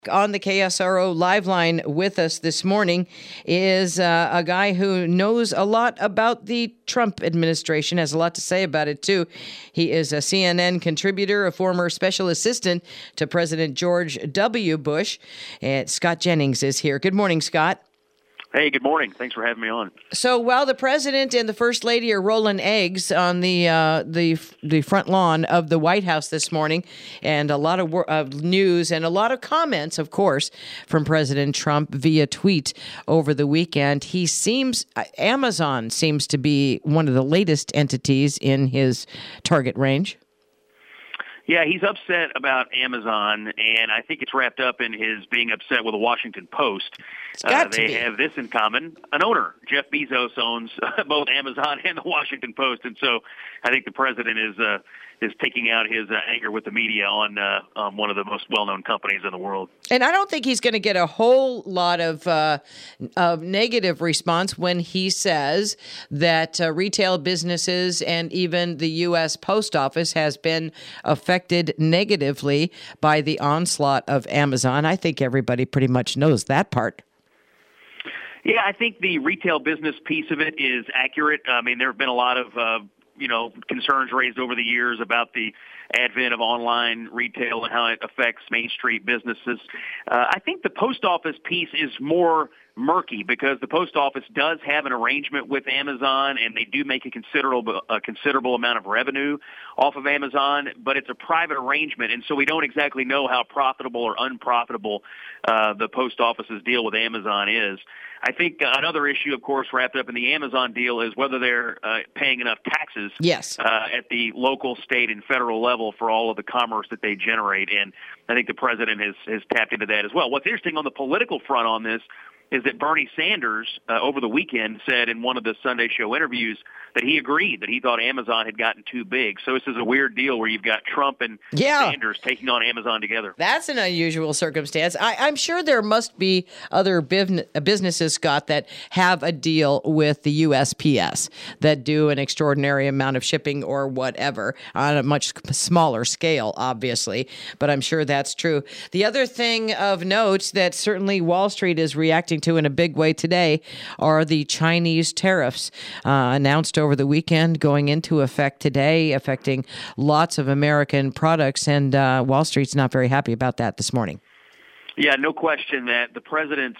On the KSRO Live Line with us this morning is a guy who knows a lot about the Trump administration, has a lot to say about it, too. He is a CNN contributor, a former special assistant to President George W. Bush. And Scott Jennings is here. Good morning, Scott. Hey, good morning. Thanks for having me on. So while the president and the first lady are rolling eggs on the front lawn of the White House this morning, and a lot of news and a lot of comments, of course, from President Trump via tweet over the weekend, Amazon seems to be one of the latest entities in his target range. Yeah, he's upset about Amazon, and I think it's wrapped up in his being upset with the Washington Post. They have this in common. An owner, Jeff Bezos, owns both Amazon and the Washington Post, and so I think the president is taking out his anger with the media on one of the most well-known companies in the world. And I don't think he's going to get a whole lot of negative response when he says that retail businesses and even the U.S. Post Office has been affected negatively by the onslaught of Amazon. I think everybody pretty much knows that part. Yeah, I think the retail business piece of it is accurate. I mean, there have been a lot of concerns raised over the years about the advent of online retail and how it affects Main Street businesses. I think the post office piece is more murky because the post office does have an arrangement with Amazon, and they do make a considerable amount of revenue off of Amazon, but it's a private arrangement, and so we don't exactly know how profitable or unprofitable the post office's deal with Amazon is. I think another issue, of course, wrapped up in the Amazon deal is whether they're paying enough taxes at the local, state, and federal level for all of the commerce that they generate. And I think the president has tapped into that as well. What's interesting on the political front on this is that Bernie Sanders over the weekend said in one of the Sunday show interviews that he agreed that he thought Amazon had gotten too big. So this is a weird deal where you've got Trump and Sanders taking on Amazon together. That's an unusual circumstance. I'm sure there must be other businesses, Scott, that have a deal with the USPS that do an extraordinary amount of shipping or whatever on a much smaller scale, obviously. But I'm sure that's true. The other thing of note that certainly Wall Street is reacting to in a big way today are the Chinese tariffs announced over the weekend, going into effect today, affecting lots of American products, and Wall Street's not very happy about that this morning. Yeah, no question that the president's,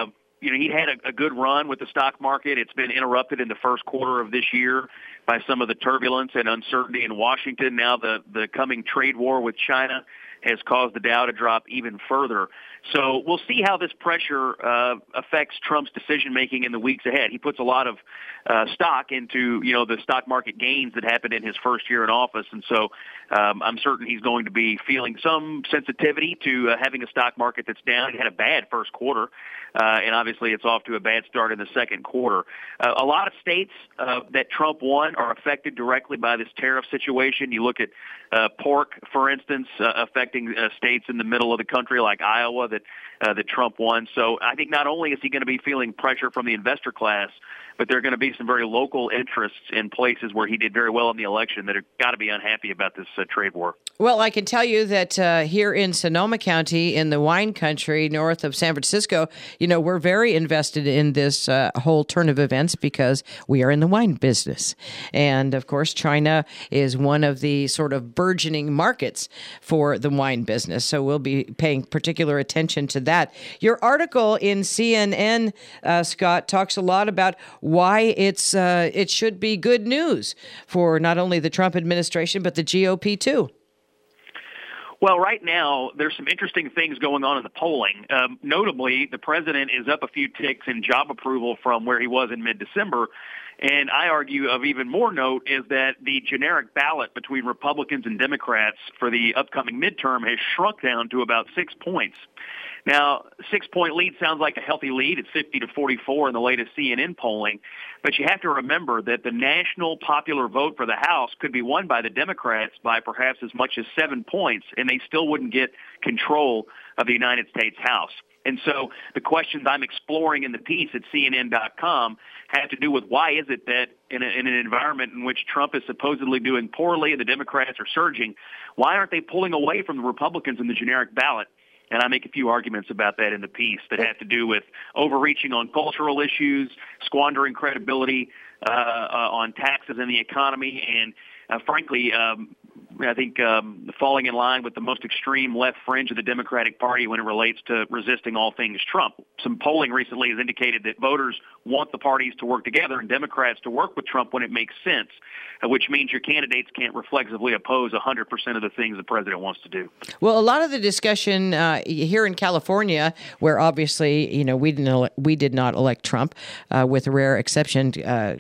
he had a good run with the stock market. It's been interrupted in the first quarter of this year by some of the turbulence and uncertainty in Washington. Now the coming trade war with China has caused the Dow to drop even further. So we'll see how this pressure affects Trump's decision-making in the weeks ahead. He puts a lot of stock into, the stock market gains that happened in his first year in office. And so I'm certain he's going to be feeling some sensitivity to having a stock market that's down. He had a bad first quarter, and obviously it's off to a bad start in the second quarter. A lot of states that Trump won are affected directly by this tariff situation. You look at pork, for instance, affecting states in the middle of the country like Iowa that Trump won. So I think not only is he going to be feeling pressure from the investor class, but there are going to be some very local interests in places where he did very well in the election that have got to be unhappy about this trade war. Well, I can tell you that here in Sonoma County, in the wine country north of San Francisco, we're very invested in this whole turn of events because we are in the wine business. And, of course, China is one of the sort of burgeoning markets for the wine business. So we'll be paying particular attention to that. Your article in CNN, Scott, talks a lot about why it should be good news for not only the Trump administration, but the GOP, too. Well, right now, there's some interesting things going on in the polling. Notably, the president is up a few ticks in job approval from where he was in mid-December. And I argue of even more note is that the generic ballot between Republicans and Democrats for the upcoming midterm has shrunk down to about 6 points. Now, 6-point lead sounds like a healthy lead. It's 50-44 in the latest CNN polling. But you have to remember that the national popular vote for the House could be won by the Democrats by perhaps as much as 7 points, and they still wouldn't get control of the United States House. And so the questions I'm exploring in the piece at CNN.com have to do with why is it that in an environment in which Trump is supposedly doing poorly and the Democrats are surging, why aren't they pulling away from the Republicans in the generic ballot? And I make a few arguments about that in the piece that have to do with overreaching on cultural issues, squandering credibility on taxes and the economy, and frankly, I think falling in line with the most extreme left fringe of the Democratic Party when it relates to resisting all things Trump. Some polling recently has indicated that voters want the parties to work together and Democrats to work with Trump when it makes sense, which means your candidates can't reflexively oppose 100% of the things the president wants to do. Well, a lot of the discussion here in California, where obviously, we did not elect Trump, with rare exceptions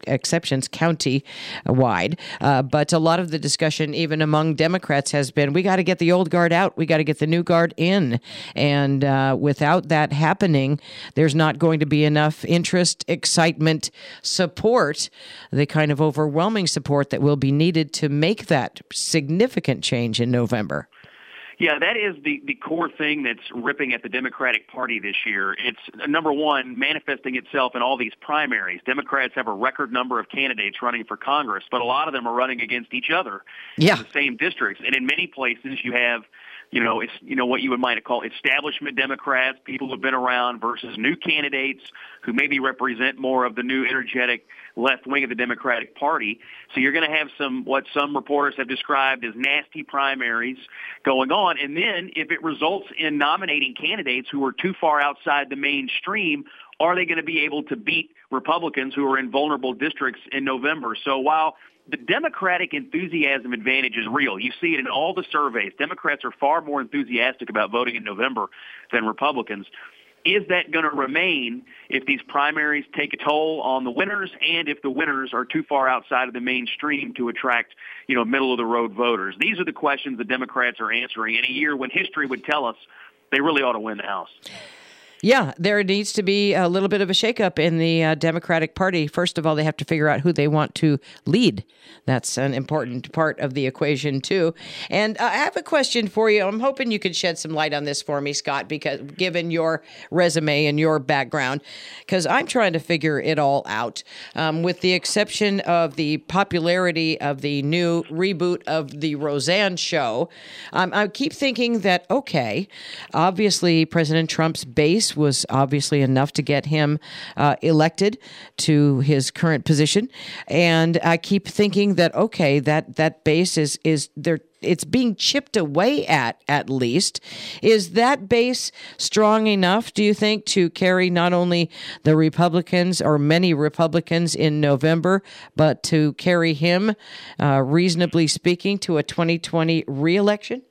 county-wide, but a lot of the discussion, even among Democrats, has been, we got to get the old guard out, we got to get the new guard in, and without that happening, there's not going to be enough interest, excitement, support, the kind of overwhelming support that will be needed to make that significant change in November. Yeah, that is the core thing that's ripping at the Democratic Party this year. It's, number one, manifesting itself in all these primaries. Democrats have a record number of candidates running for Congress, but a lot of them are running against each other in the same districts. And in many places you have it's what you might call establishment Democrats, people who have been around, versus new candidates who maybe represent more of the new energetic left wing of the Democratic Party. So you're going to have what some reporters have described as nasty primaries going on. And then if it results in nominating candidates who are too far outside the mainstream, are they going to be able to beat Republicans who are in vulnerable districts in November? So while the Democratic enthusiasm advantage is real, you see it in all the surveys. Democrats are far more enthusiastic about voting in November than Republicans. Is that going to remain if these primaries take a toll on the winners and if the winners are too far outside of the mainstream to attract, middle-of-the-road voters? These are the questions the Democrats are answering in a year when history would tell us they really ought to win the House. Yeah, there needs to be a little bit of a shakeup in the Democratic Party. First of all, they have to figure out who they want to lead. That's an important part of the equation, too. And I have a question for you. I'm hoping you could shed some light on this for me, Scott, because given your resume and your background, because I'm trying to figure it all out. With the exception of the popularity of the new reboot of the Roseanne show, I keep thinking that, okay, obviously President Trump's base was obviously enough to get him elected to his current position. And I keep thinking that, okay, that base is there. It's being chipped away at least. Is that base strong enough, do you think, to carry not only the Republicans or many Republicans in November, but to carry him, reasonably speaking, to a 2020 reelection?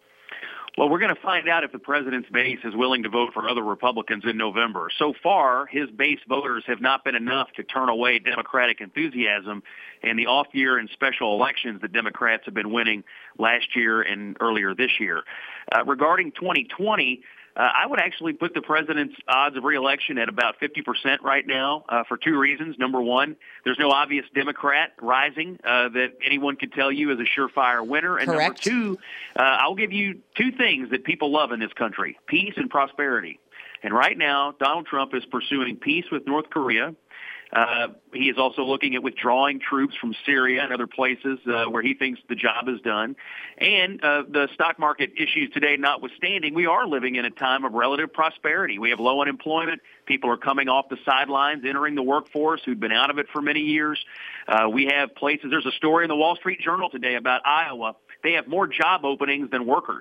Well, we're going to find out if the president's base is willing to vote for other Republicans in November. So far, his base voters have not been enough to turn away Democratic enthusiasm in the off year and special elections that Democrats have been winning last year and earlier this year. Regarding 2020, I would actually put the president's odds of reelection at about 50% right now for two reasons. Number one, there's no obvious Democrat rising that anyone could tell you is a surefire winner. And Correct. Number two, I'll give you two things that people love in this country: peace and prosperity. And right now, Donald Trump is pursuing peace with North Korea. He is also looking at withdrawing troops from Syria and other places where he thinks the job is done. And the stock market issues today notwithstanding, we are living in a time of relative prosperity. We have low unemployment. People are coming off the sidelines, entering the workforce who'd been out of it for many years. We have places. There's a story in the Wall Street Journal today about Iowa. They have more job openings than workers.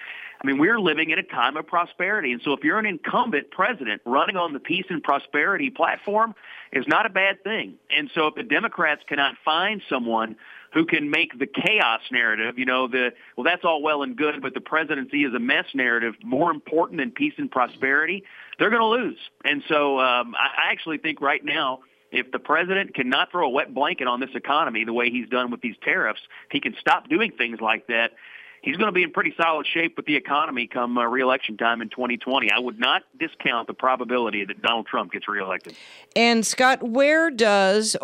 I mean, we're living in a time of prosperity. And so if you're an incumbent president running on the peace and prosperity platform, is not a bad thing. And so if the Democrats cannot find someone who can make the chaos narrative, well, that's all well and good, but the presidency is a mess narrative more important than peace and prosperity, they're going to lose. And so I actually think right now, if the president cannot throw a wet blanket on this economy the way he's done with these tariffs, he can stop doing things like that, he's going to be in pretty solid shape with the economy come re-election time in 2020. I would not discount the probability that Donald Trump gets reelected. And Scott, where does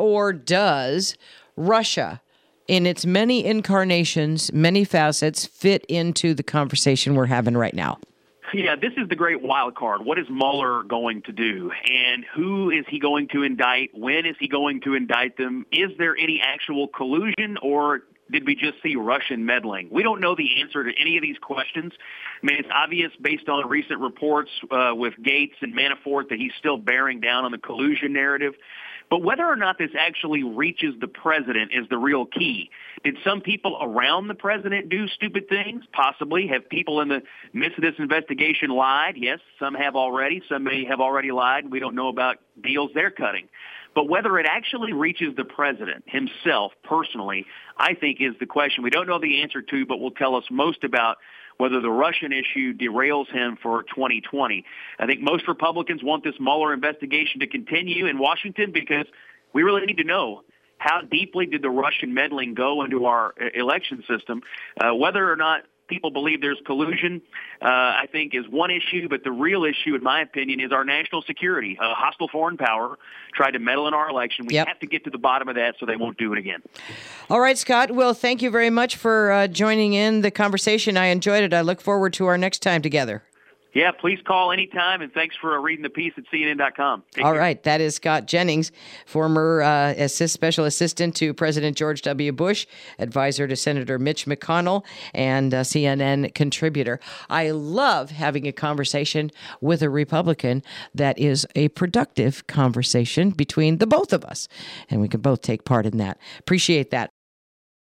Russia, in its many incarnations, many facets, fit into the conversation we're having right now? Yeah, this is the great wild card. What is Mueller going to do? And who is he going to indict? When is he going to indict them? Is there any actual collusion, or did we just see Russian meddling? We don't know the answer to any of these questions. I mean, it's obvious based on recent reports with Gates and Manafort that he's still bearing down on the collusion narrative. But whether or not this actually reaches the president is the real key. Did some people around the president do stupid things? Possibly. Have people in the midst of this investigation lied? Yes, some have already. Some may have already lied. We don't know about deals they're cutting. But whether it actually reaches the president himself personally, I think is the question. We don't know the answer to, but will tell us most about whether the Russian issue derails him for 2020. I think most Republicans want this Mueller investigation to continue in Washington because we really need to know how deeply did the Russian meddling go into our election system. Whether or not people believe there's collusion, I think, is one issue. But the real issue, in my opinion, is our national security. A hostile foreign power tried to meddle in our election. We have to get to the bottom of that so they won't do it again. All right, Scott. Well, thank you very much for joining in the conversation. I enjoyed it. I look forward to our next time together. Yeah, please call anytime, and thanks for reading the piece at CNN.com. All right, that is Scott Jennings, former special assistant to President George W. Bush, advisor to Senator Mitch McConnell, and CNN contributor. I love having a conversation with a Republican that is a productive conversation between the both of us, and we can both take part in that. Appreciate that.